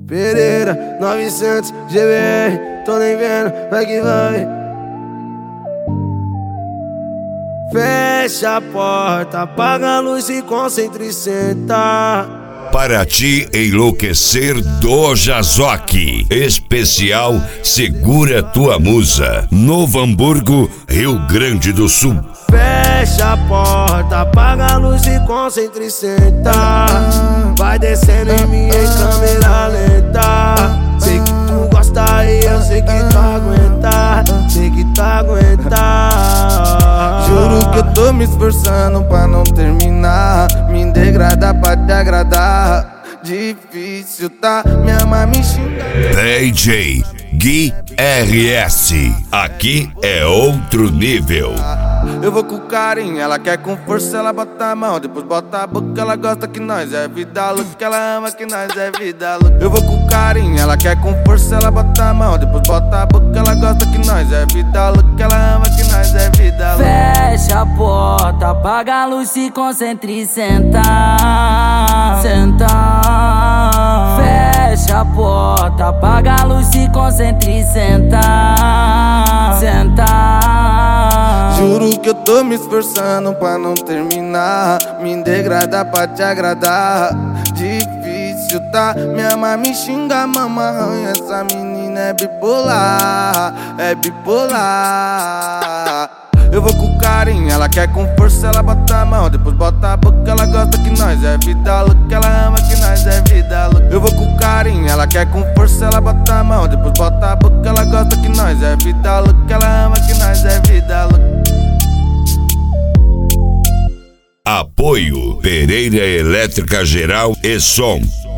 Pereira, 900 GBR, tô nem vendo, vai que vai. Fecha a porta, apaga a luz e concentra e senta. Para te enlouquecer do Jazok. Especial Segura Tua Musa. Novo Hamburgo, Rio Grande do Sul. Fecha a porta, apaga a luz e concentra e senta. Vai descendo em mim em câmera lenta. Sei que tu gosta e eu sei que tu aguenta. Sei que tu aguenta. Juro que eu tô me esforçando pra não terminar. Me degradar pra te agradar. Difícil tá, me ama, me xinga. DJ Gui RS. Aqui é outro nível. Eu vou com carinho, ela quer com força, ela bota a mão, depois bota a boca, ela gosta que nós é vida louca, ela ama que nós é vida louca. Eu vou com carinho, ela quer com força, ela bota a mão, depois bota a boca, ela gosta que nós é vida louca, ela ama que nós é vida louca. Fecha a porta, apaga a luz, se concentra e senta. Senta. Fecha a porta, apaga a luz, se concentra e senta. Senta. Juro que eu tô me esforçando pra não terminar. Me degradar pra te agradar. Difícil tá, me ama, me xinga, mama arranha. Essa menina é bipolar, é bipolar. Eu vou com carinho, ela quer com força, ela bota a mão, depois bota a boca, ela gosta que nós é vida louca, ela ama que nós é vida louca. Eu vou com carinho, ela quer com força, ela bota a mão, depois bota a boca, ela gosta que nós é vida louca, ela ama que nós é vida louca. Apoio Pereira Elétrica Geral e Som.